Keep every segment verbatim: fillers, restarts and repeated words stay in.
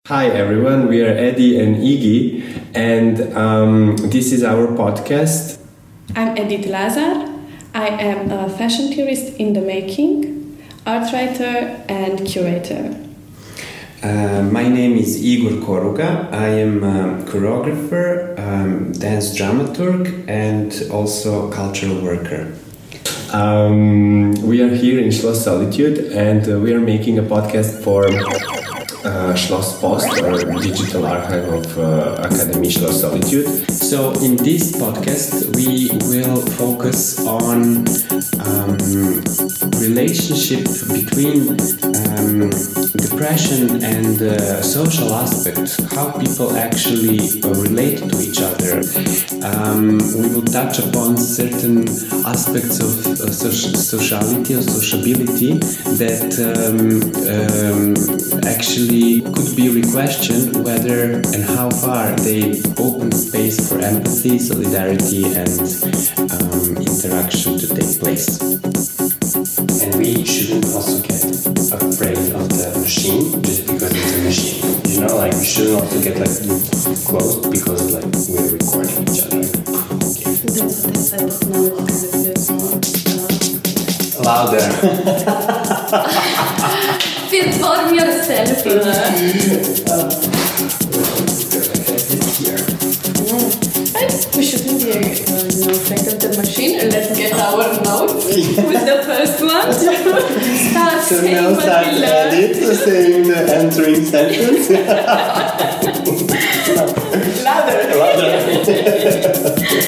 Hi everyone, we are Eddie and Iggy, and um, this is our podcast. I'm Edith Lazar. I am a fashion theorist in the making, art writer and curator. Uh, my name is Igor Koruga. I am a choreographer, um, dance dramaturg, and also cultural worker. Um, we are here in Schloss Solitude, and uh, we are making a podcast for uh, Schloss Post, or digital archive of uh, Academy Schloss Solitude. So in this podcast we will focus on um, relationship between um, depression and uh, social aspects, how people actually uh, relate to each other. Um, we will touch upon certain aspects of uh, social, sociality or sociability that um, um, actually could be re-questioned whether and how far they open space for empathy, solidarity and um, interaction to take place. And we shouldn't also get afraid of the machine just because it's a machine. You know, like we shouldn't also get like close because like we're recording each other. That's what I said, but now it kind of feels more... Louder. Perform yourself. Mm. We shouldn't be uh, you know, afraid of the machine. Let's get our notes with the first one. Start So saying now what start we to learned. edit, saying the entering sentence. Louder. Louder.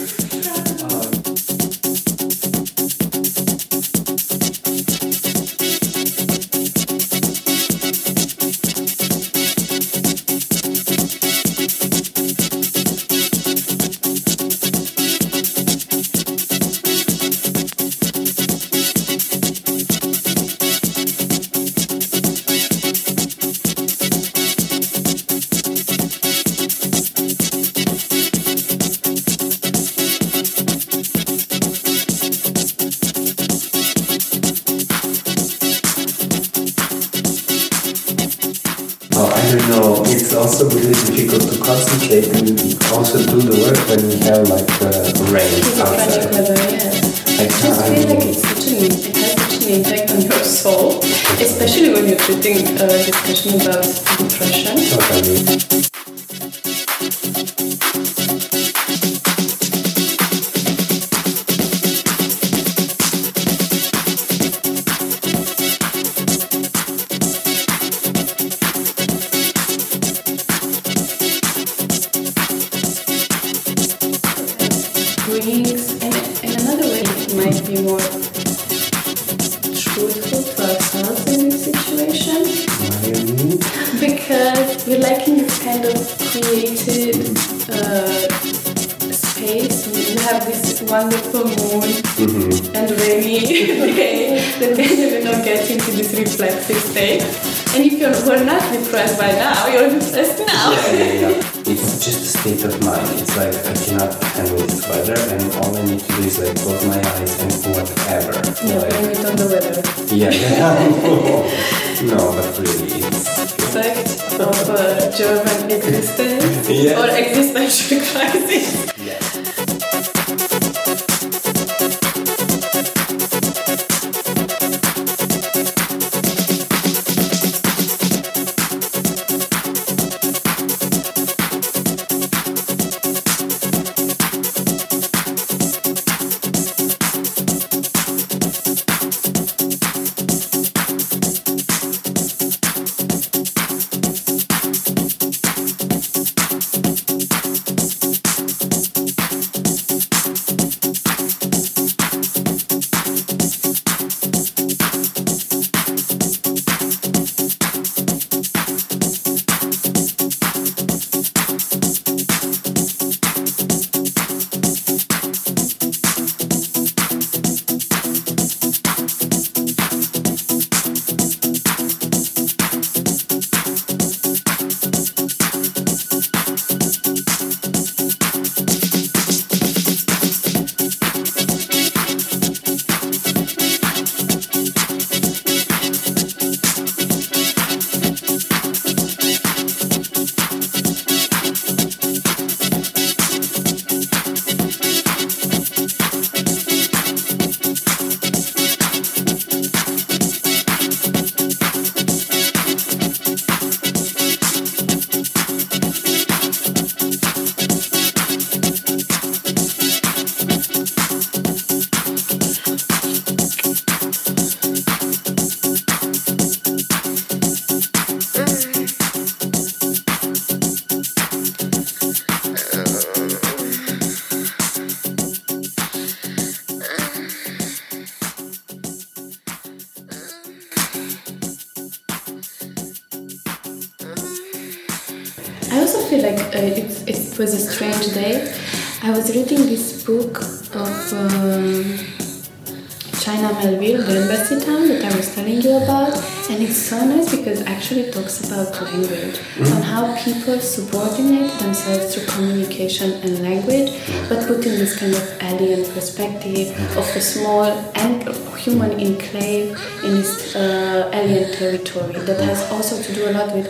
I don't know, it's also really difficult to concentrate and also do the work when you have like uh, rain outside. Weather, yes. I I just feel like it's such an, it has such an impact on your soul, especially when you're treating a discussion about depression. Totally. Brings, and in another way, it might be more truthful to ourselves in this situation. What do you mean? Because we're like in this kind of creative uh, space. We have this wonderful moon Mm-hmm. and rainy day that then you know get into this reflexive state. And if you were not depressed by now, you're depressed now. Yeah, yeah, yeah. It's just a state of mind. It's like I cannot handle this weather and all I need to do is like close my eyes and whatever. Yeah, Like, blame it on the weather. yeah, yeah. No, but really, it's... Effect of uh, German existence Yeah. or existential crisis. Yeah. I also feel like uh, it, it was a strange day. I was reading this book of um, China Melville, the embassy town that I was telling you about, and it's so nice because it actually talks about language, mm. on how people subordinate themselves through communication and language, but put in this kind of alien perspective of a small and human enclave in this uh, alien territory that has also to do a lot with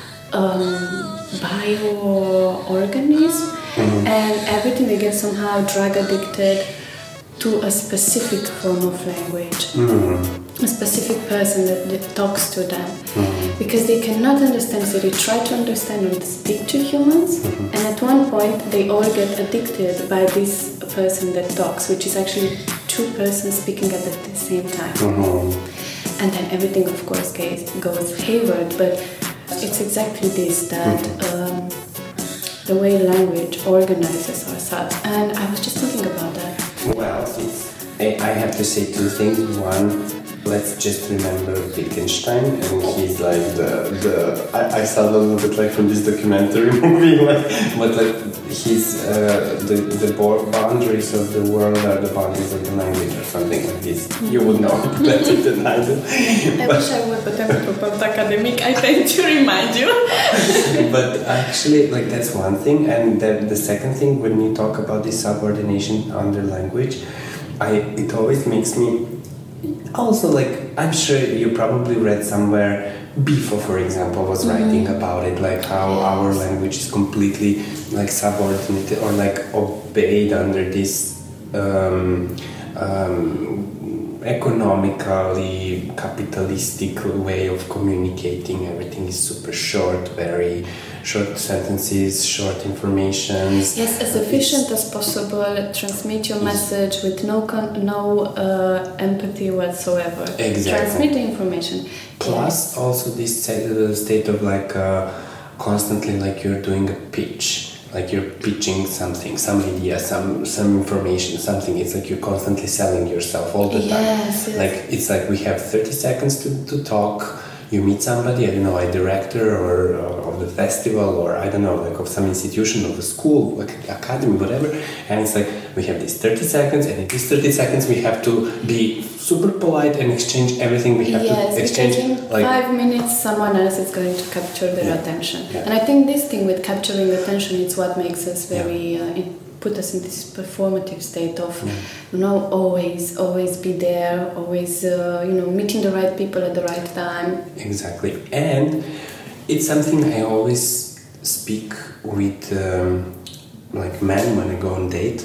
um, bioorganisms, mm. and everything. They get somehow drug addicted to a specific form of language, mm. a specific person that, that talks to them, mm. because they cannot understand, so they try to understand and speak to humans, mm-hmm. and at one point they all get addicted by this person that talks, which is actually two persons speaking at the same time, mm-hmm. and then everything of course goes, goes hayward, but it's exactly this, that mm-hmm. um, the way language organizes ourselves, and I was just thinking about that. Well, it's, I have to say two things. One, let's just remember Wittgenstein, and he's like the the. I, I sound a little bit like from this documentary movie, like, but like he's uh, the the boundaries of the world are the boundaries of the language, or something like this. You would know it better than I do. I wish I would, but I'm a proper academic. I tend to remind you. But actually, like that's one thing, and then the second thing, when you talk about this subordination under language, I it always makes me. Also, like, I'm sure you probably read somewhere, Bifo, for example, was mm-hmm. writing about it, like how our language is completely like subordinated or like obeyed under this um, um, economically capitalistic way of communicating. Everything is super short, very short sentences, short informations. Yes, as efficient as possible. Transmit your message with no con- no uh, empathy whatsoever. Exactly. Transmit the information. Plus, yes. also this state of like uh, constantly like you're doing a pitch, like you're pitching something, some idea, some some information, something. It's like you're constantly selling yourself all the yes, time. Yes. Like it's like we have thirty seconds to, to talk. You meet somebody, I don't know, a director or uh, of the festival, or I don't know, like of some institution, of a school, like academy, whatever, and it's like we have these thirty seconds, and in these thirty seconds we have to be super polite and exchange everything. We have yes, to exchange. Because in like five minutes, someone else is going to capture their yeah. attention, yeah. and I think this thing with capturing attention is what makes us very. Yeah. Uh, in, put us in this performative state of, yeah. you know, always, always be there, always, uh, you know, meeting the right people at the right time. Exactly. And it's something I always speak with, um, like, men when I go on date.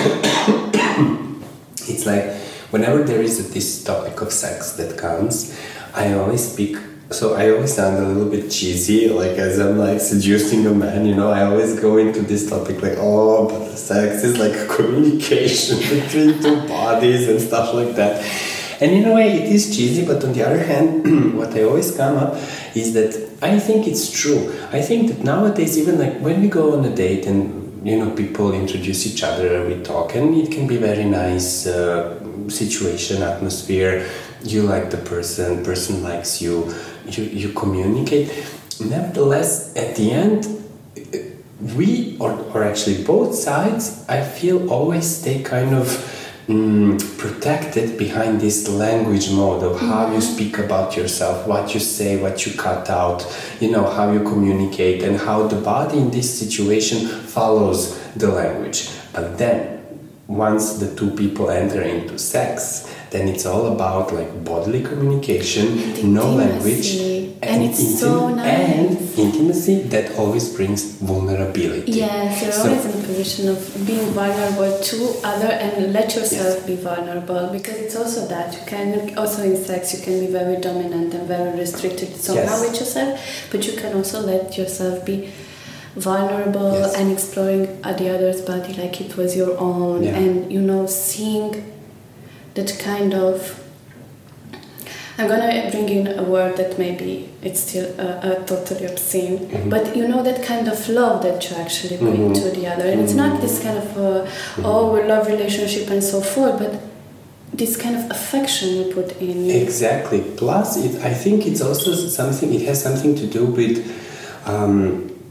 It's like, whenever there is a, this topic of sex that comes, I always speak. So I always sound a little bit cheesy, like as I'm like seducing a man, you know, I always go into this topic like, oh, but the sex is like a communication between two bodies and stuff like that. And in a way it is cheesy, but on the other hand, what I always come up is that I think it's true. I think that nowadays, even like when we go on a date and, you know, people introduce each other, we talk, and it can be very nice uh, situation, atmosphere. You like the person, person likes you, you, you communicate. Nevertheless, at the end, we, or, or actually both sides, I feel always stay kind of mm, protected behind this language mode of how mm-hmm. you speak about yourself, what you say, what you cut out, you know, how you communicate, and how the body in this situation follows the language. But then, once the two people enter into sex, then it's all about like bodily communication, and no language, and, and it's intim- so nice. And intimacy that always brings vulnerability. Yes, you're so, always in a position of being vulnerable to other and let yourself yes. be vulnerable, because it's also that you can also in sex you can be very dominant and very restricted somehow yes. with yourself, but you can also let yourself be vulnerable yes. and exploring the other's body like it was your own, yeah. and you know, seeing that kind of, I'm gonna bring in a word that maybe it's still uh, uh, totally obscene, mm-hmm. but you know, that kind of love that you actually bring mm-hmm. to the other, and mm-hmm. it's not this kind of uh, mm-hmm. oh, we love relationship and so forth, but this kind of affection you put in. Exactly. Plus, it, I think it's also something. It has something to do with. Um,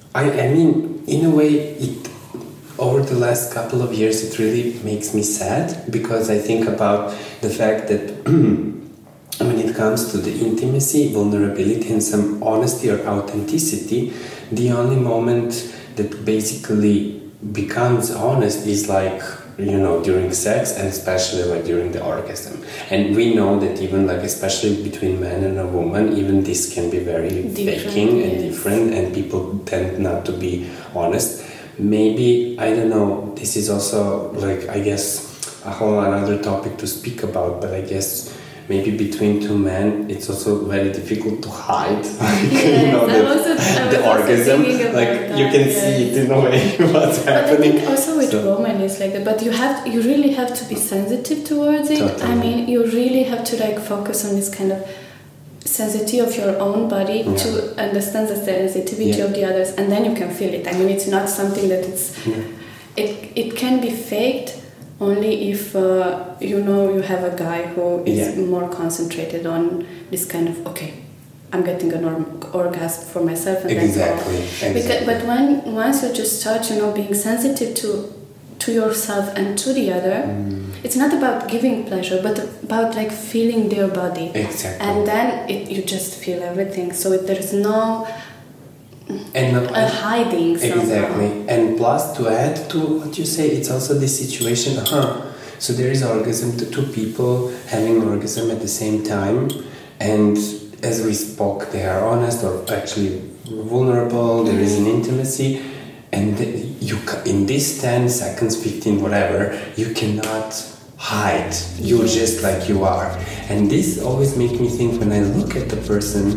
I, I mean, in a way, it over the last couple of years, it really makes me sad because I think about the fact that when it comes to the intimacy, vulnerability, and some honesty or authenticity, the only moment that basically becomes honest is like, you know, during sex, and especially like during the orgasm. And we know that even like, especially between man and a woman, even this can be very different, faking and yes. different, and people tend not to be honest. Maybe, I don't know, this is also like, I guess, a whole another topic to speak about, but I guess maybe between two men, it's also very difficult to hide, like, yes, you know, the, also, the orgasm, like, you can yes. see it in a way, what's but happening. I think also with so, women, it's like that, but you have, you really have to be sensitive towards it. Totally. I mean, you really have to like focus on this kind of sensitivity of your own body yeah. to understand the sensitivity yeah. of the others, and then you can feel it. I mean, it's not something that it's, yeah. it, it can be faked only if uh, you know you have a guy who is yeah. more concentrated on this kind of, okay, I'm getting an or- orgasm for myself and exactly. that's all. Exactly. Because, but when once you just start, you know, being sensitive to to yourself and to the other, mm. it's not about giving pleasure, but about like feeling their body. Exactly. And then it, you just feel everything. So it, there's no and not, a hiding somehow. Exactly. And plus, to add to what you say, it's also this situation, huh? So there is orgasm, to two people having orgasm at the same time, and as we spoke, they are honest or actually vulnerable, there is an intimacy, and you in this ten seconds, fifteen, whatever, you cannot hide. You're just like you are. And this always makes me think, when I look at the person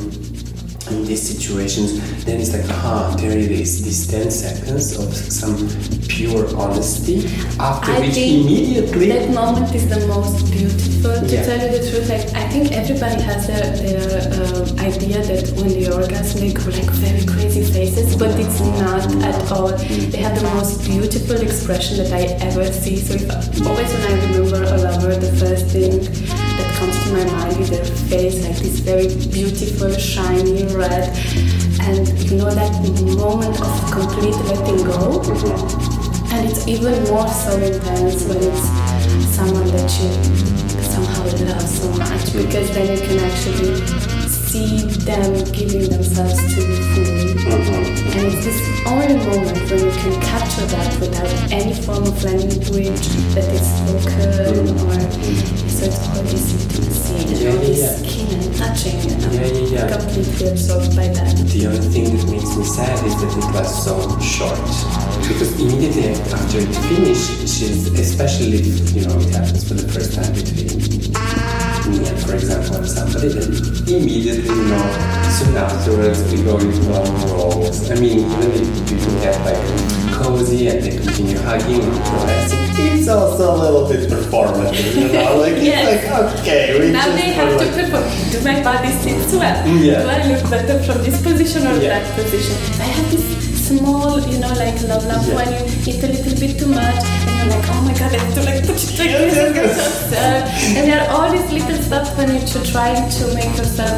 in these situations, then it's like, ah, there it is, these ten seconds of some pure honesty, after I which think immediately that moment is the most beautiful, to yeah. tell you the truth. Like, I think everybody has their, their uh, idea that when they orgasm they go like very crazy faces, but it's not at all. They have the most beautiful expression that I ever see. So if, always when I remember a lover, the first thing that comes to my mind is their face, like this very beautiful, shiny red, and you know that moment of complete letting go. Mm-hmm. And it's even more so intense when it's someone that you somehow love so much, because then you can actually see them giving themselves to you fully. Mm-hmm. And it's this only moment when you can capture that without any form of language that is spoken, mm-hmm. or so it's all this intimacy, yeah, all this yeah. skin and touching, you know, yeah, yeah, yeah. completely absorbed by that. The only thing that makes me sad is that it was so short. Because immediately after it finished, she's, especially if, you know, it happens for the first time between me and, for example, and somebody, then immediately, you know, soon afterwards we go into our roles. I mean, even if people get like cozy and they continue hugging and caressing, it's also a little bit performative, you know, like yes. it's like, okay, we now just they have like, to perform. Do my body sits well? Yeah. Do I look better from this position or Yeah. that position? I have this small, you know, like love love Yeah. when you eat a little bit too much and you're like, oh my god, I have to like put it like Yes, this yes, and yes. get so sad. And there are all these little stuff when you're trying to make yourself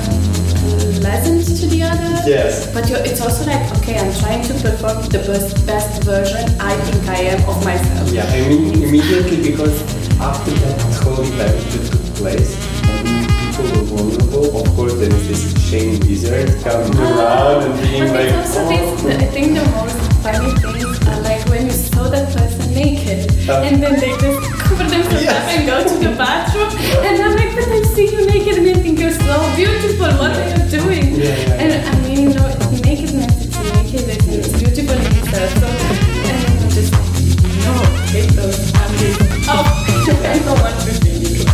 pleasant to the other. Yes. But you're, it's also like, okay, I'm trying to perform the best, best version I think I am of myself. Yeah, I mean, immediately, because after that whole event that took place, and people were vulnerable, of course there is this shame wizard coming around and being but like, it's also oh. this, I think the most funny things are like when you saw that person naked, Uh, and then they just cover themselves Yes. up and go to the bathroom, and I'm like, but I see you naked and I think you're so beautiful, what are you doing? Yeah, yeah, yeah. And I mean, you know, nakedness, it's naked, it's, it's beautiful in itself, so, and I'm just like, no, take those undies off, I don't want to see you.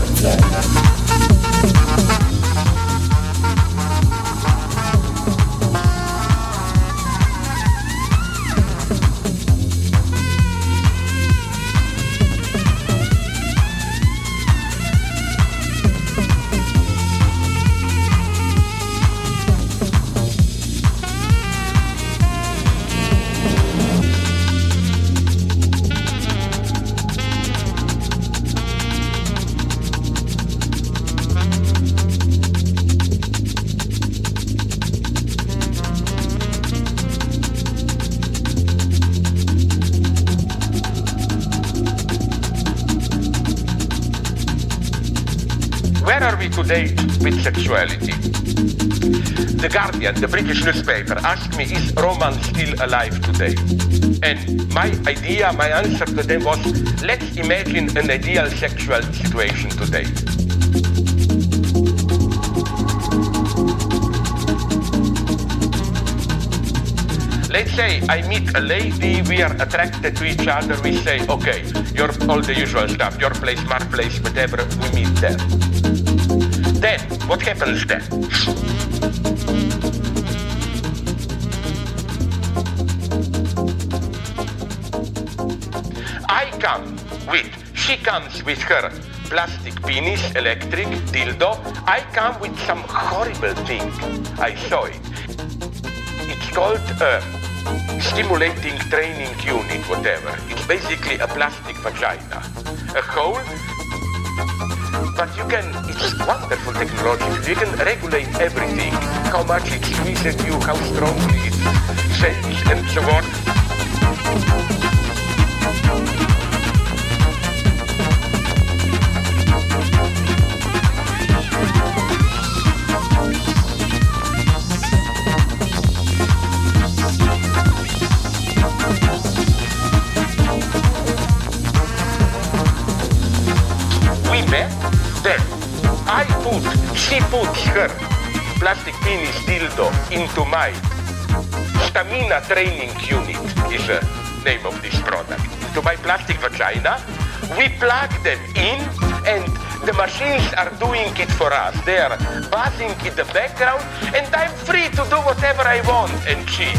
today with sexuality. The Guardian, the British newspaper, asked me, is romance still alive today? And my idea, my answer to them was, let's imagine an ideal sexual situation today. Let's say I meet a lady, we are attracted to each other, we say, okay, your all the usual stuff, your place, my place, whatever, we meet there. Then, what happens then? I come with, she comes with her plastic penis, electric, dildo. I come with some horrible thing. I saw it. It's called a stimulating training unit, whatever. It's basically a plastic vagina. A hole, but you can, it's wonderful technology. You can regulate everything. How much it squeezes you, how strongly it shakes, and so on. Then I put, she puts her plastic penis dildo into my stamina training unit, is the name of this product, to my plastic vagina. We plug them in and the machines are doing it for us. They are buzzing in the background and I'm free to do whatever I want and cheat.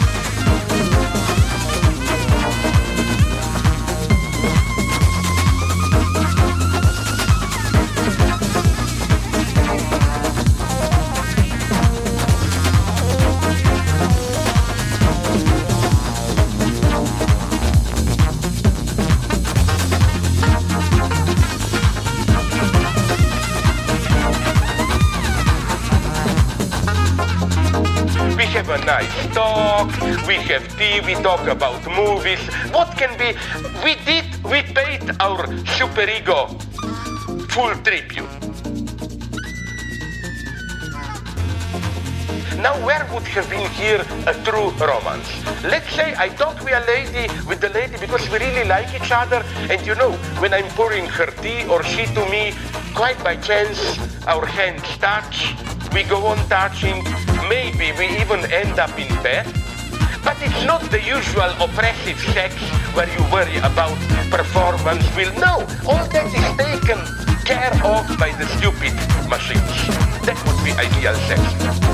A nice talk, we have tea, we talk about movies. What can be, we did, we paid our superego full tribute. Now where would have been here a true romance? Let's say I talk with a lady, with the lady because we really like each other, and you know, when I'm pouring her tea or she to me, quite by chance, our hands touch, we go on touching, maybe we even end up in bed. But it's not the usual oppressive sex where you worry about performance will. No, all that is taken care of by the stupid machines. That would be ideal sex.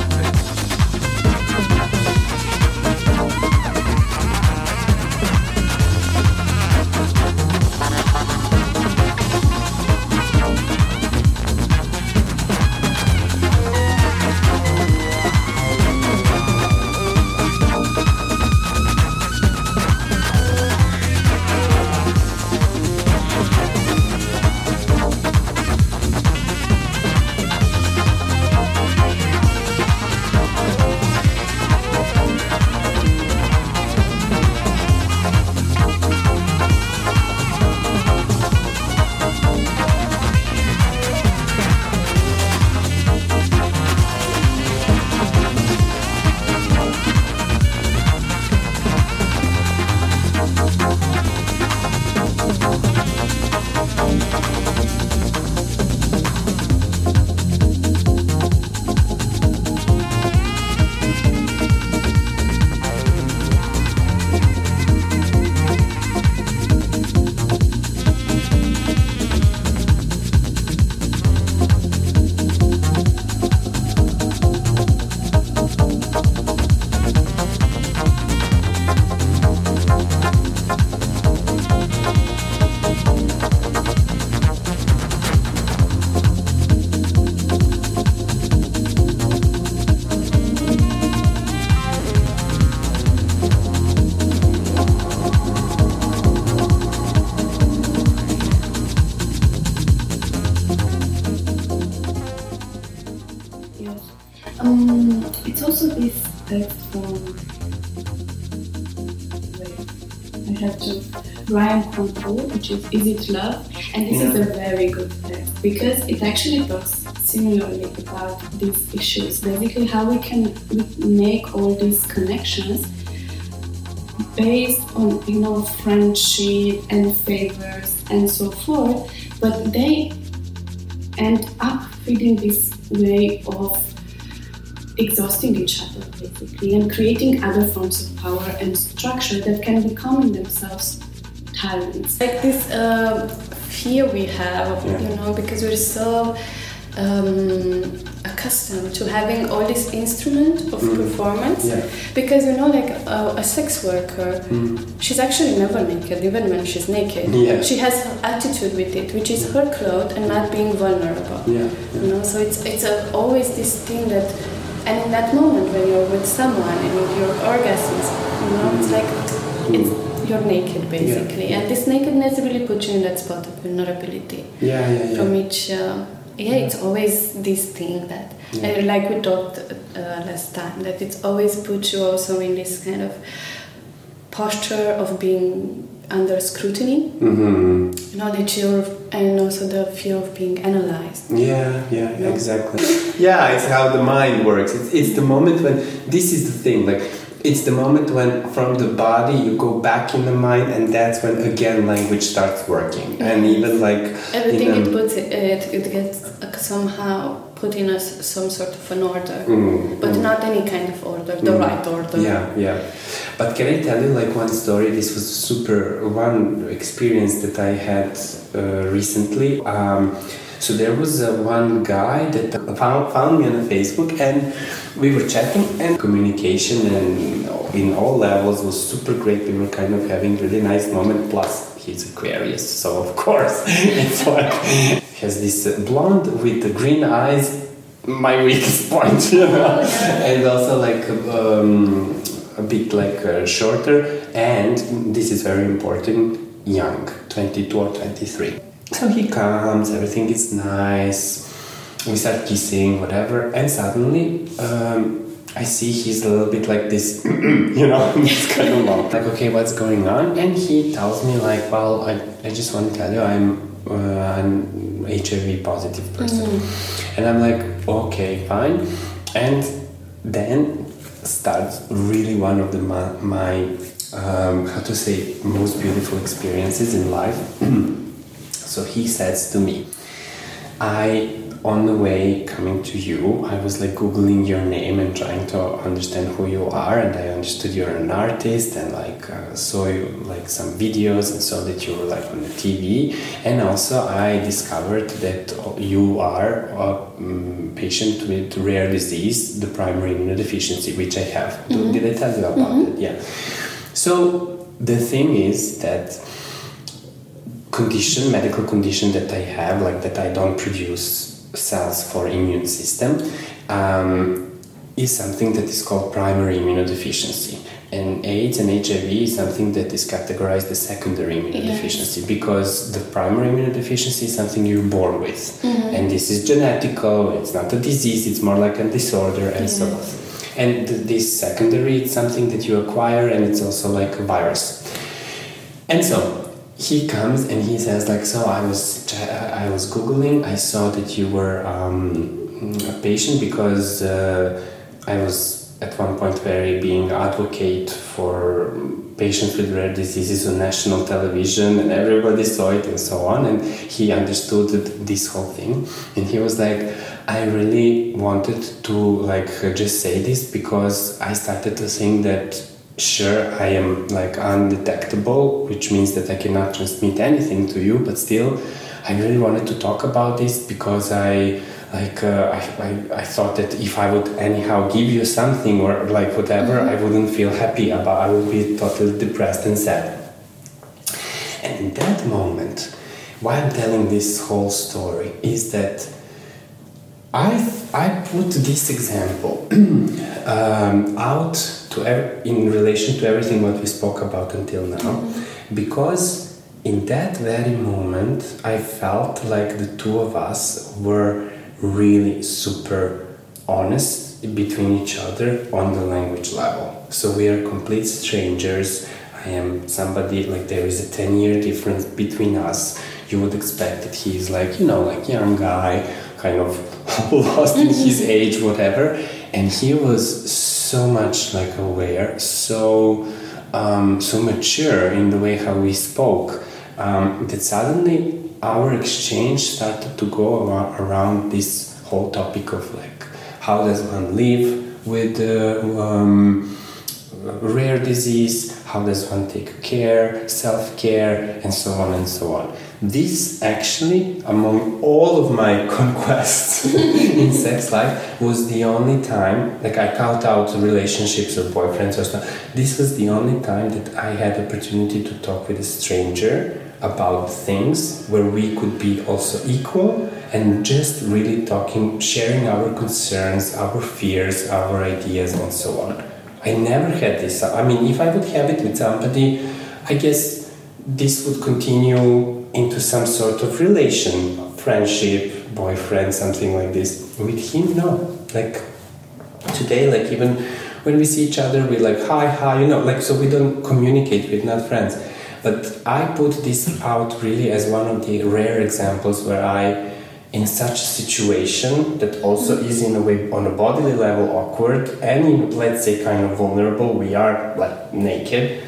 Um, it's also this text from, wait, I have to, Ryan Kruger, which is Is It Love? And this yeah. is a very good text because it actually talks similarly about these issues. Basically, how we can make all these connections based on, you know, friendship and favors and so forth, but they end up feeding this way of exhausting each other, basically, and creating other forms of power and structure that can become in themselves tyrants. Like this uh, fear we have, yeah. you know, because we're so um, accustomed to having all this instrument of mm. performance. Yeah. Because, you know, like uh, a sex worker, mm. she's actually never naked, even when she's naked. Yeah. She has her attitude with it, which is her clothes and not being vulnerable. Yeah. Yeah. You know, so it's it's a, always this thing that. And in that moment when you're with someone and your orgasms, you know, it's like it's, you're naked basically, yeah. and this nakedness really puts you in that spot of vulnerability. Yeah, yeah, yeah. From which, uh, yeah, it's always this thing that, yeah. and like we talked uh, last time, that it's always puts you also in this kind of posture of being under scrutiny. Mm-hmm. You know, that you're, and also the fear of being analyzed. Yeah, yeah, you know? Exactly. Yeah, it's how the mind works. It's, it's the moment when, this is the thing, like, it's the moment when from the body you go back in the mind, and that's when again language starts working. And even like everything it puts it, it, it gets somehow put in a, some sort of an order, mm, but mm. not any kind of order, the mm. right order. Yeah, yeah. But can I tell you like one story? This was super, one experience that I had uh, recently. Um, so there was uh, one guy that found, found me on Facebook, and we were chatting, and communication and in all levels was super great. We were kind of having really nice moment. Plus he's Aquarius, so of course it's like he has this uh, blonde with the green eyes, my weakest point, you know, and also like um, a bit like uh, shorter, and this is very important, young, twenty-two or twenty-three. So he comes, everything is nice, we start kissing, whatever, and suddenly um, I see he's a little bit like this, you know, this kind of mouth. Like, okay, what's going on? And he tells me like, well, I, I just want to tell you I'm uh, an H I V positive person. Mm. And I'm like, okay, fine. And then starts really one of the my, my um, how to say, most beautiful experiences in life. So he says to me, I, on the way coming to you, I was like Googling your name and trying to understand who you are, and I understood you're an artist, and like uh, saw you like some videos and saw that you were like on the T V, and also I discovered that you are a um, patient with rare disease, the primary immunodeficiency, which I have. Mm-hmm. Did I tell you about mm-hmm. it? Yeah. So the thing is that condition, medical condition that I have, like that I don't produce cells for immune system, um, is something that is called primary immunodeficiency. And AIDS and H I V is something that is categorized as secondary immunodeficiency, yes. because the primary immunodeficiency is something you're born with. Mm-hmm. And this is genetical, it's not a disease, it's more like a disorder and yes. so on. And th- this secondary, it's something that you acquire, and it's also like a virus. And so he comes and he says like, so I was I was Googling, I saw that you were um, a patient because uh, I was at one point very being advocate for patients with rare diseases on national television, and everybody saw it and so on, and he understood this whole thing, and he was like, I really wanted to like just say this because I started to think that sure, I am like undetectable, which means that I cannot transmit anything to you, but still I really wanted to talk about this because I like uh, I, I, I thought that if I would anyhow give you something or like whatever, mm-hmm. I wouldn't feel happy about, I would be totally depressed and sad. And in that moment, why I'm telling this whole story is that I I put this example um, out to ev- in relation to everything what we spoke about until now, mm-hmm. because in that very moment I felt like the two of us were really super honest between each other on the language level. So we are complete strangers. I am somebody, like there is a ten year difference between us. You would expect that he's like, you know, like young guy, kind of lost in his age, whatever. And he was so much like aware, so um, so mature in the way how we spoke, um, that suddenly our exchange started to go ar- around this whole topic of like, how does one live with uh, um, rare disease, how does one take care, self-care, and so on and so on. This actually, among all of my conquests in sex life, was the only time, like I count out relationships or boyfriends or stuff, this was the only time that I had opportunity to talk with a stranger about things where we could be also equal and just really talking, sharing our concerns, our fears, our ideas, and so on. I never had this. I mean, if I would have it with somebody, I guess this would continue into some sort of relation, friendship, boyfriend, something like this. With him, no. Like today, like even when we see each other, we like hi, hi, you know, like so we don't communicate, we're not friends. But I put this out really as one of the rare examples where I, in such a situation that also is in a way on a bodily level awkward and in, let's say, kind of vulnerable, we are like naked,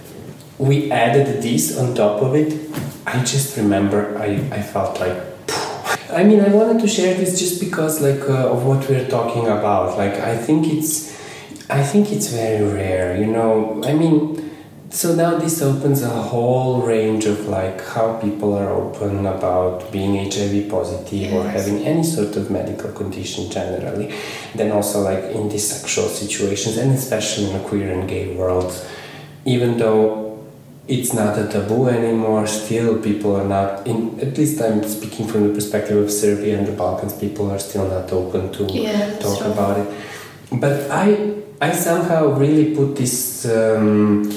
we added this on top of it. I just remember I, I felt like phew. I mean, I wanted to share this just because like uh, of what we're talking about. Like I think it's I think it's very rare, you know. I mean, so now this opens a whole range of like how people are open about being H I V positive, yes, or having any sort of medical condition generally. Then also like in these sexual situations, and especially in the queer and gay world, even though it's not a taboo anymore, still people are not, in, at least I'm speaking from the perspective of Serbia and the Balkans, people are still not open to yeah, talk true. about it. But I, I somehow really put this um,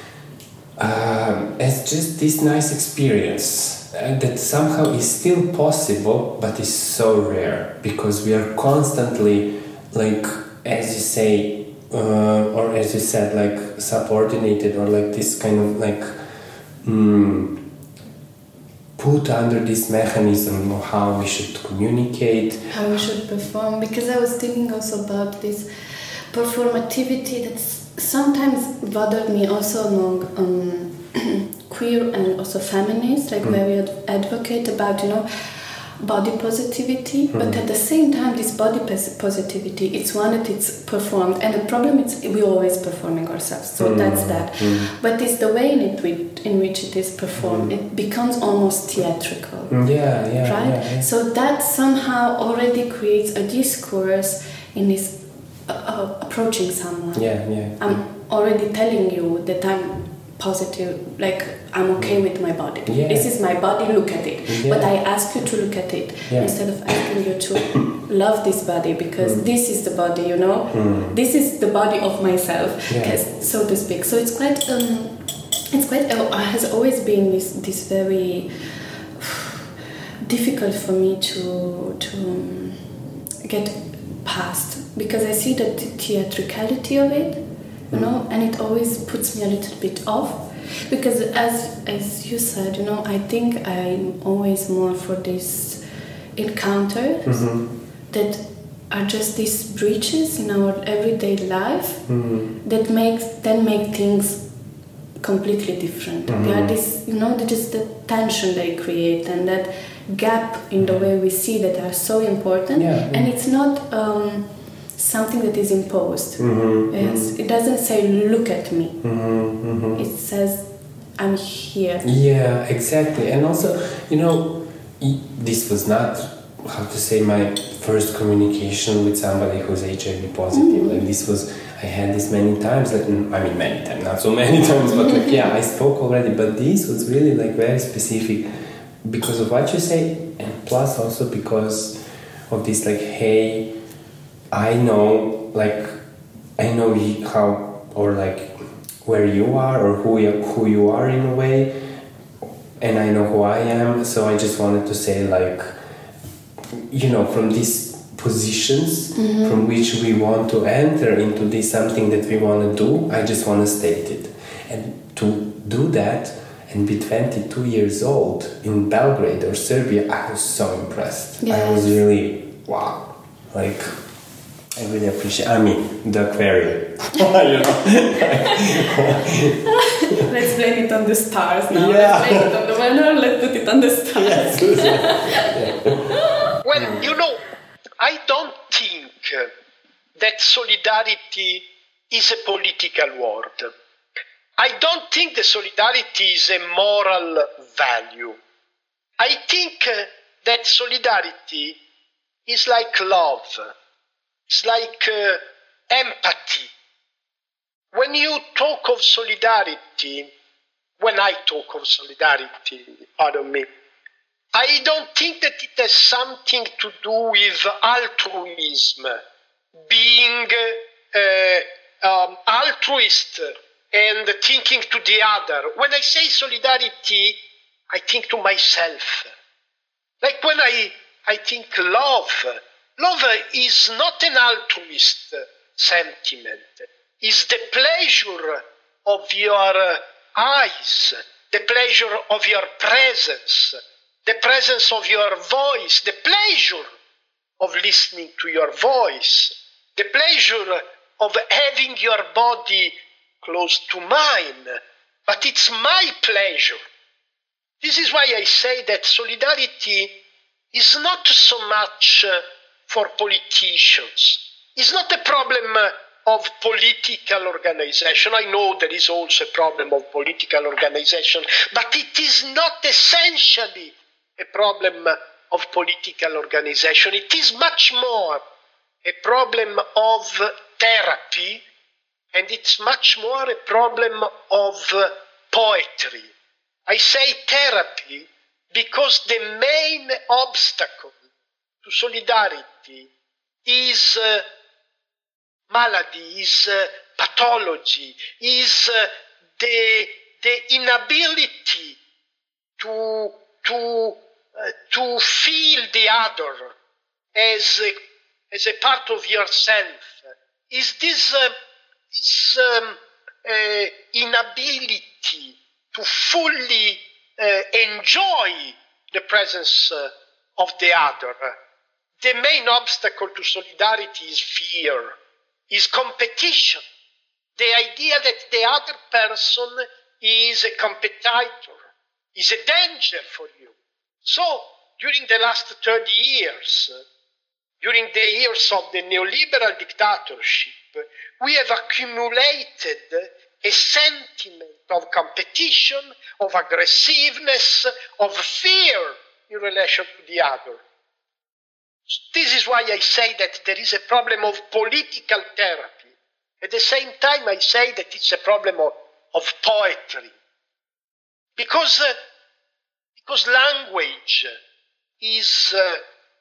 uh, as just this nice experience uh, that somehow is still possible, but is so rare because we are constantly, like, as you say, Uh, or as you said, like subordinated, or like this kind of like mm, put under this mechanism of how we should communicate, how we should perform. Because I was thinking also about this performativity that sometimes bothered me also among um, queer and also feminists, like mm. where we advocate about, you know, body positivity, mm. but at the same time this body positivity, it's one that it's performed, and the problem is we're always performing ourselves, so mm. that's that. Mm. But it's the way in, it we, in which it is performed, mm. it becomes almost theatrical. Yeah, yeah, right? Yeah, yeah. So that somehow already creates a discourse in this uh, uh, approaching someone. Yeah, yeah. I'm already telling you that I'm positive, like I'm okay with my body. Yeah. This is my body, look at it. Yeah. But I ask you to look at it yeah. instead of asking you to love this body, because mm. this is the body, you know. Mm. This is the body of myself, yeah. so to speak. So it's quite, um, it's quite. Uh, has always been this this very difficult for me to to um, get past, because I see the theatricality of it. You know, and it always puts me a little bit off, because as as you said, you know, I think I'm always more for these encounters mm-hmm. that are just these breaches in our everyday life mm-hmm. that makes then make things completely different. Mm-hmm. They are this, you know, just the tension they create and that gap in the way we see that are so important, yeah, and yeah. it's not. Um, something that is imposed. Mm-hmm, yes, mm-hmm. It doesn't say look at me. Mm-hmm, mm-hmm. It says I'm here. Yeah, exactly. And also, you know, this was not, how to say, my first communication with somebody who's H I V positive. Mm-hmm. Like this was, I had this many times. Like, I mean, many times, not so many times, but like, yeah, I spoke already. But this was really like very specific because of what you say, and plus also because of this, like, hey, I know, like, I know how, or like, where you are, or who you, who you are in a way, and I know who I am, so I just wanted to say, like, you know, from these positions mm-hmm. from which we want to enter into this something that we want to do, I just want to state it. And to do that, and be twenty-two years old in Belgrade or Serbia, I was so impressed. Yes. I was really Wow. Like, I really appreciate, I mean, the aquarium. You know? Let's blame it on the stars now. Yeah. Let's blame it on the weather, let's put it on the stars. Yes. Yeah. Well, you know, I don't think that solidarity is a political word. I don't think that solidarity is a moral value. I think uh, that solidarity is like love. It's like uh, empathy. When you talk of solidarity, when I talk of solidarity, pardon me, I don't think that it has something to do with altruism, being uh, um, altruist and thinking to the other. When I say solidarity, I think to myself. Like when I, I think love, love is not an altruist sentiment. It's the pleasure of your eyes, the pleasure of your presence, the presence of your voice, the pleasure of listening to your voice, the pleasure of having your body close to mine. But it's my pleasure. This is why I say that solidarity is not so much uh, for politicians. It's not a problem uh, of political organization. I know there is also a problem of political organization, but it is not essentially a problem of political organization. It is much more a problem of therapy, and it's much more a problem of uh, poetry. I say therapy because the main obstacle to solidarity is uh, malady, is uh, pathology, is uh, the, the inability to, to, uh, to feel the other as a, as a part of yourself. Is this, uh, this um, uh, inability to fully uh, enjoy the presence uh, of the other. The main obstacle to solidarity is fear, is competition. The idea that the other person is a competitor, is a danger for you. So, during the last thirty years, during the years of the neoliberal dictatorship, we have accumulated a sentiment of competition, of aggressiveness, of fear in relation to the other. This is why I say that there is a problem of political therapy. At the same time, I say that it's a problem of, of poetry. Because, uh, because language is, uh,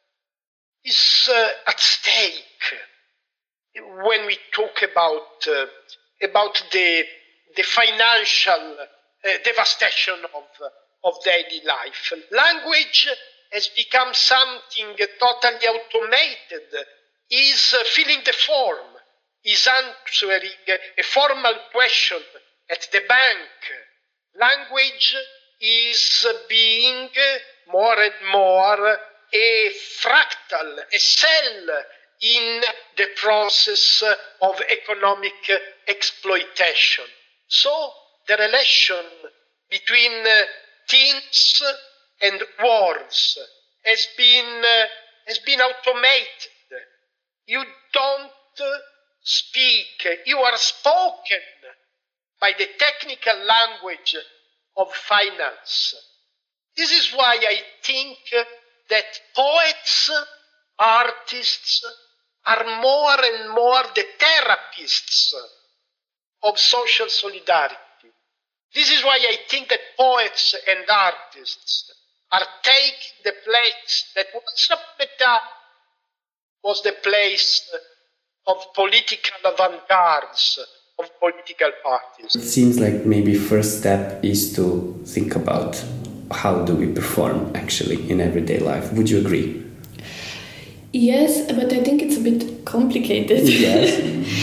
is uh, at stake when we talk about uh, about the, the financial uh, devastation of, uh, of daily life. Language has become something totally automated, is uh, filling the form, is answering a formal question at the bank. Language is being more and more a fractal, a cell in the process of economic exploitation. So the relation between uh, things and words has been, uh, has been automated. You don't uh, speak, you are spoken by the technical language of finance. This is why I think that poets, artists, are more and more the therapists of social solidarity. This is why I think that poets and artists are taking the place that once upon a time was the place of political avant-gardes, of political parties. It seems like maybe first step is to think about how do we perform actually in everyday life. Would you agree? Yes, but I think it's a bit complicated. Yes.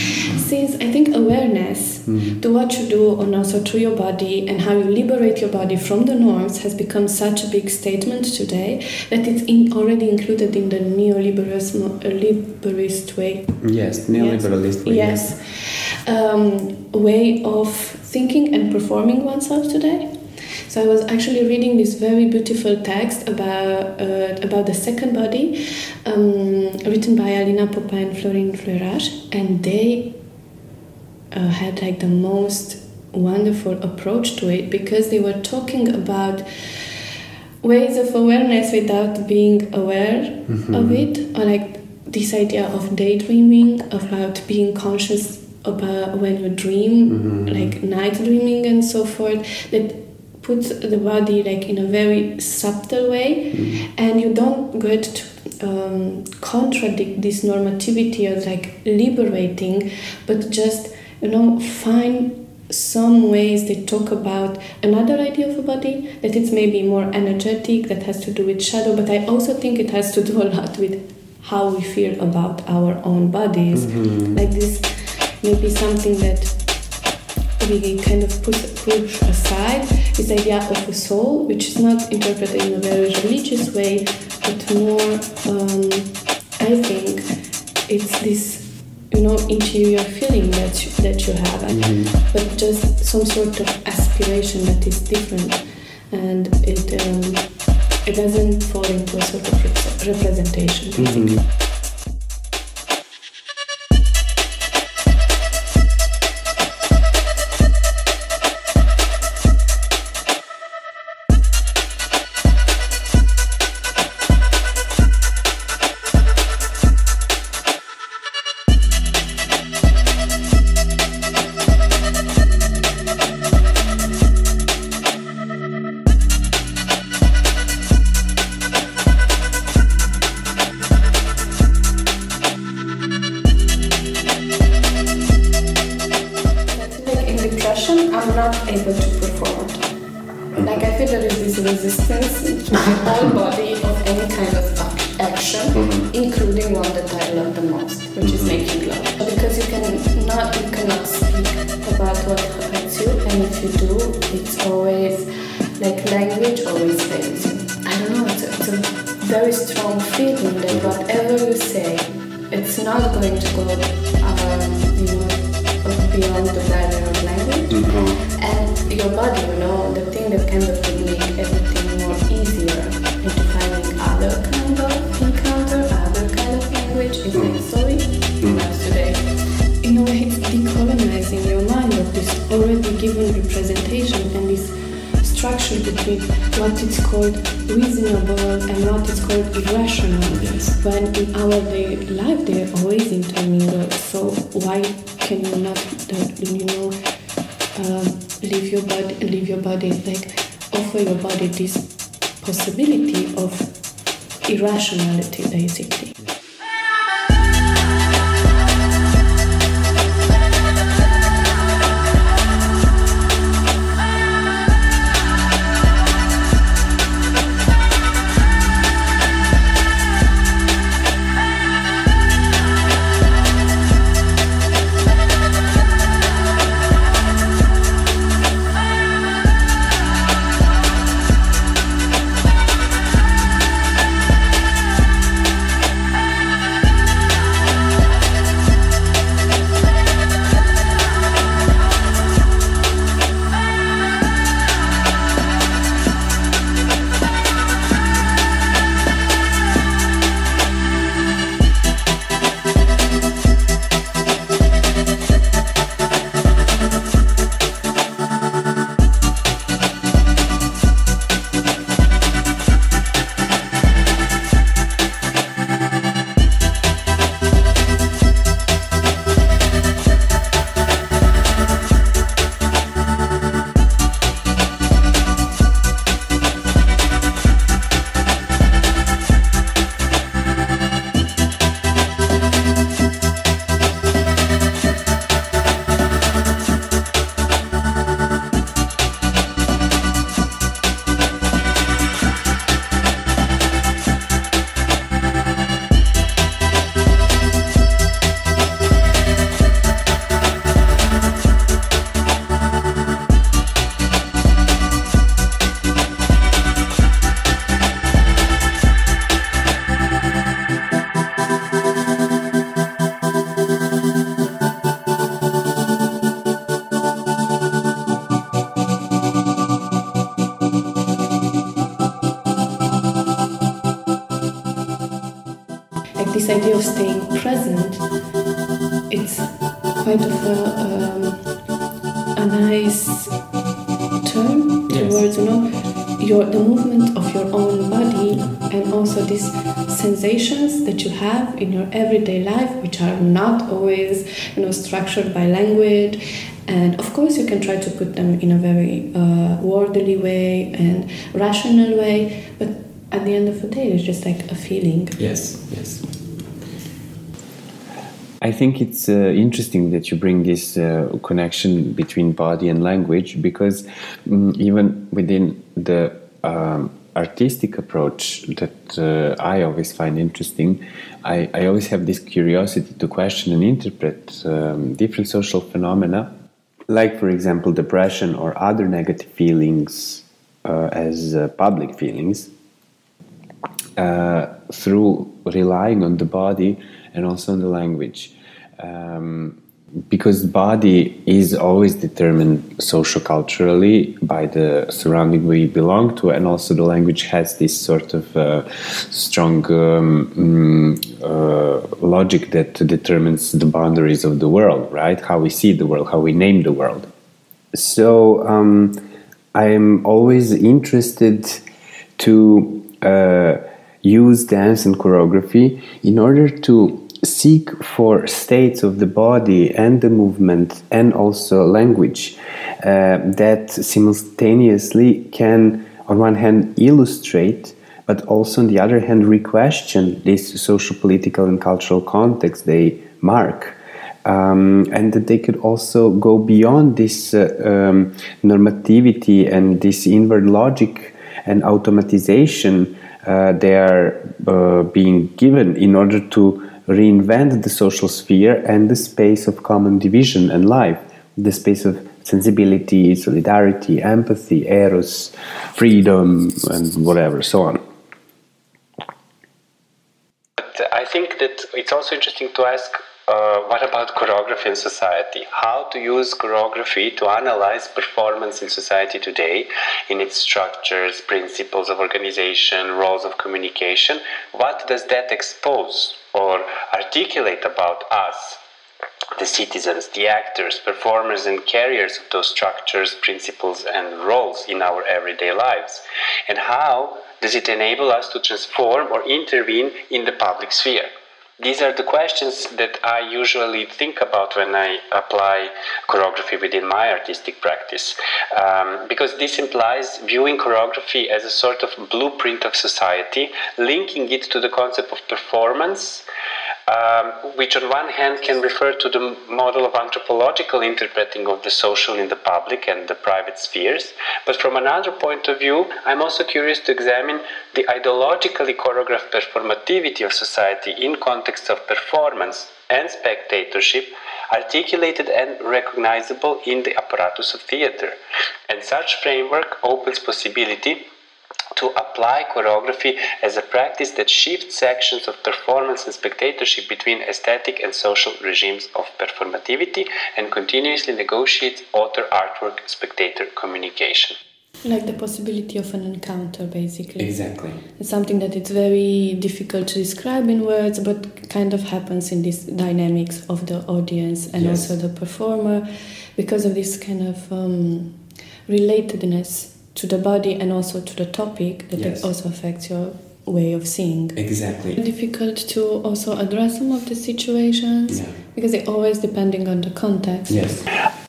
since I think awareness Mm. to what you do and also to your body and how you liberate your body from the norms has become such a big statement today that it's in, already included in the neoliberalist uh, liberalist way. Yes, neoliberalist way. Yes. Um, way of thinking and performing oneself today. So I was actually reading this very beautiful text about uh, about the second body, um, written by Alina Popa and Florine Fleurage, and they uh, had like the most wonderful approach to it because they were talking about ways of awareness without being aware Mm-hmm. of it, or like this idea of daydreaming, about being conscious about when you dream, Mm-hmm. like night dreaming and so forth, that puts the body like in a very subtle way, Mm-hmm. and you don't get to um, contradict this normativity as like liberating, but just, you know, find some ways they talk about another idea of a body, that it's maybe more energetic, that has to do with shadow, but I also think it has to do a lot with how we feel about our own bodies. Mm-hmm. Like this maybe something that we kind of put push aside, this idea of a soul, which is not interpreted in a very religious way, but more, um, I think, it's this, you know, interior feeling that you, that you have, Mm-hmm. but just some sort of aspiration that is different, and it um, it doesn't fall into a sort of rep- representation. Mm-hmm. I'm not able to perform. Like I feel there is this resistance to my whole body of any kind of ac- action, Mhm. including one that I love the most, which is making love. Because you can not, you cannot speak about what hurts you, and if you do, it's always like language always fails you. I don't know. It's a, it's a very strong feeling that whatever you say, it's not going to go, um, you know, beyond the barrier of language. Mm-hmm. And your body, you know, the thing that kind of would make everything more easier into finding other kind of encounter, other kind of language is like sorry, that's today. In a way, it's decolonizing your mind of this already given representation and this structure between what is called reasonable and what is called irrational. Yes. When in our daily life they are always intermingled. So why can you not, you know, uh, leave your body, leave your body, like offer your body this possibility of irrationality, basically. this idea of staying present, it's quite of a, um, a nice turn Yes. towards, you know, your the movement of your own body, and also these sensations that you have in your everyday life, which are not always, you know, structured by language. And of course, you can try to put them in a very uh, orderly way and rational way, but at the end of the day, it's just like a feeling. Yes, yes. I think it's uh, interesting that you bring this uh, connection between body and language, because um, even within the um, artistic approach that uh, I always find interesting, I, I always have this curiosity to question and interpret um, different social phenomena, like, for example, depression or other negative feelings uh, as uh, public feelings, uh, through relying on the body and also on the language, um, because the body is always determined socio-culturally by the surrounding we belong to, and also the language has this sort of uh, strong um, mm, uh, logic that determines the boundaries of the world, right? How we see the world, how we name the world. So um, I'm always interested to uh, use dance and choreography in order to seek for states of the body and the movement and also language uh, that simultaneously can, on one hand, illustrate, but also on the other hand, re-question this social, political and cultural context they mark. Um, and that they could also go beyond this uh, um, normativity and this inward logic and automatization uh, they are uh, being given in order to reinvent the social sphere and the space of common division and life, the space of sensibility, solidarity, empathy, eros, freedom, and whatever, so on. But I think that it's also interesting to ask, uh, what about choreography in society? How to use choreography to analyze performance in society today, in its structures, principles of organization, roles of communication? What does that expose or articulate about us, the citizens, the actors, performers and carriers of those structures, principles and roles in our everyday lives? And how does it enable us to transform or intervene in the public sphere? These are the questions that I usually think about when I apply choreography within my artistic practice, um, because this implies viewing choreography as a sort of blueprint of society, linking it to the concept of performance, um, which on one hand can refer to the model of anthropological interpreting of the social in the public and the private spheres, but from another point of view, I'm also curious to examine the ideologically choreographed performativity of society in context of performance and spectatorship, articulated and recognizable in the apparatus of theater. And such framework opens possibility to apply choreography as a practice that shifts sections of performance and spectatorship between aesthetic and social regimes of performativity and continuously negotiates author, artwork, spectator communication. Like the possibility of an encounter, basically. Exactly. It's something that it's very difficult to describe in words, but kind of happens in this dynamics of the audience and Yes. also the performer, because of this kind of um, relatedness to the body and also to the topic that Yes. it also affects your way of seeing. Exactly. Difficult to also address some of the situations, Yeah. because they're always depending on the context. Yes.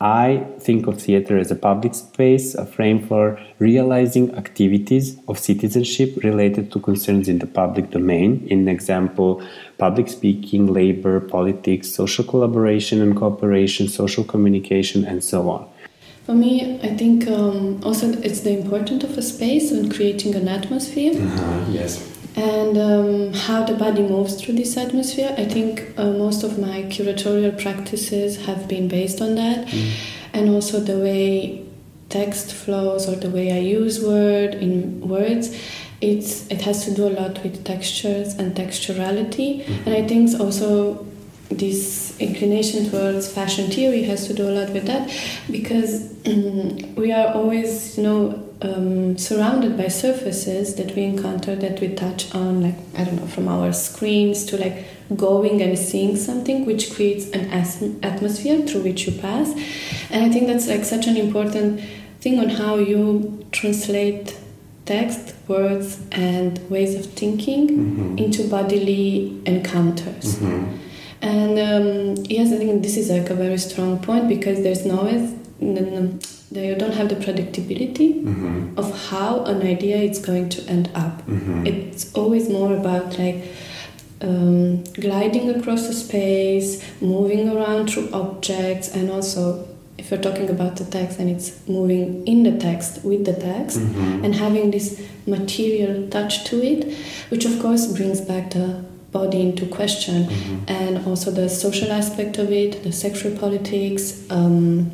I think of theater as a public space, a frame for realizing activities of citizenship related to concerns in the public domain. In example, public speaking, labor, politics, social collaboration and cooperation, social communication, and so on. For me, I think um, also it's the importance of a space and creating an atmosphere. Uh-huh, yes. And um, how the body moves through this atmosphere. I think uh, most of my curatorial practices have been based on that. Mm. And also the way text flows or the way I use word in words, it's it has to do a lot with textures and texturality. Mm-hmm. And I think also this inclination towards fashion theory has to do a lot with that, because um, we are always, you know, um, surrounded by surfaces that we encounter, that we touch on, like, I don't know, from our screens to like going and seeing something, which creates an as- atmosphere through which you pass. And I think that's like such an important thing on how you translate text, words, and ways of thinking mm-hmm. into bodily encounters. Mm-hmm. And um, yes, I think this is like a very strong point, because there's no always you don't have the predictability mm-hmm. of how an idea is going to end up. Mm-hmm. It's always more about like um, gliding across a space, moving around through objects, and also if you're talking about the text, and it's moving in the text with the text mm-hmm. and having this material touch to it, which of course brings back the body into question mm-hmm. and also the social aspect of it, the sexual politics. Um,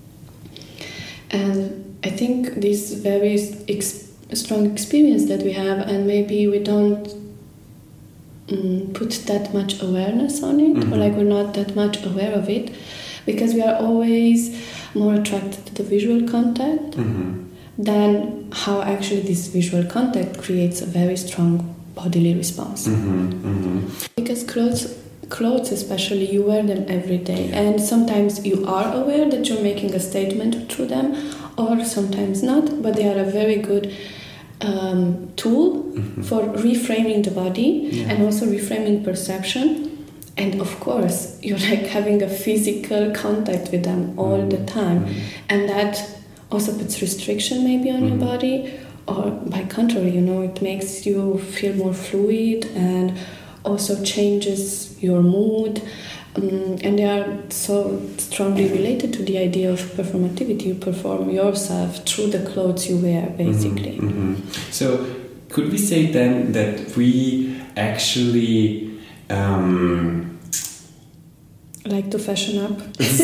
and I think this very ex- strong experience that we have, and maybe we don't um, put that much awareness on it, mm-hmm. or like we're not that much aware of it, because we are always more attracted to the visual content mm-hmm. than how actually this visual content creates a very strong bodily response. Mm-hmm. Mm-hmm. Because clothes, clothes especially, you wear them every day, yeah. and sometimes you are aware that you're making a statement through them, or sometimes not, but they are a very good um, tool mm-hmm. for reframing the body yeah. and also reframing perception. And of course, you're like having a physical contact with them all mm-hmm. the time. Mm-hmm. And that also puts restriction maybe on mm-hmm. your body, or by contrary, you know, it makes you feel more fluid and also changes your mood. Um, and they are so strongly related to the idea of performativity. You perform yourself through the clothes you wear, basically. Mm-hmm. Mm-hmm. So could we say then that we actually Um, like to fashion up.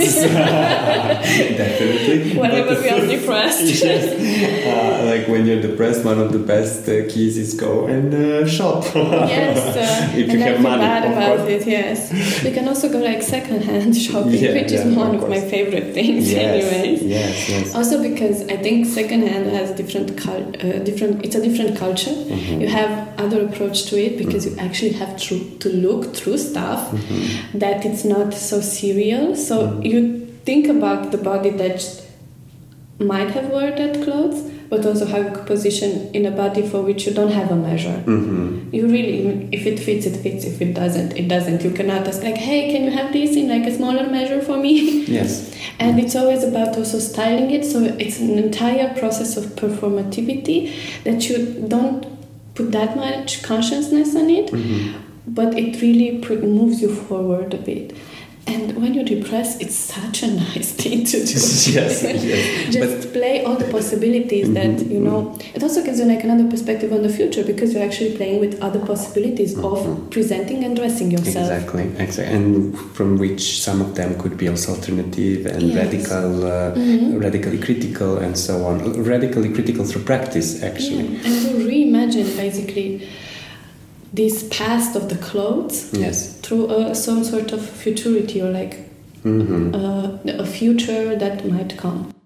Definitely. Whenever we are depressed. Yes. Uh, like when you're depressed, one of the best uh, keys is go and uh, shop. Yes. Uh, if you have money, bad of about course. it, yes. We can also go like second-hand shopping, yeah, which yeah, is one of, of my favorite things, yes, anyways. Yes, yes. Also because I think second-hand has different, cul- uh, different. It's a different culture. Mm-hmm. You have other approach to it, because mm-hmm. you actually have to, to look through stuff mm-hmm. that it's not so serial. So mm-hmm. you think about the body that might have worn that clothes, but also have a position in a body for which you don't have a measure. Mm-hmm. You really, if it fits, it fits. If it doesn't, it doesn't. You cannot ask like, hey, can you have this in like a smaller measure for me? Yes. And it's always about also styling it. So it's an entire process of performativity that you don't put that much consciousness on it, mm-hmm. but it really moves you forward a bit. And when you're depressed, it's such a nice thing to do. yes, yes. Just but, play all the possibilities mm-hmm, that, you know. It also gives you like another perspective on the future, because you're actually playing with other possibilities mm-hmm. of presenting and dressing yourself. Exactly, exactly. And from which some of them could be also alternative and yes. radical, uh, mm-hmm. radically critical and so on. Radically critical through practice, actually. Yeah. And to reimagine, basically, this past of the clothes yes. through uh, some sort of futurity, or like mm-hmm. uh, a future that might come.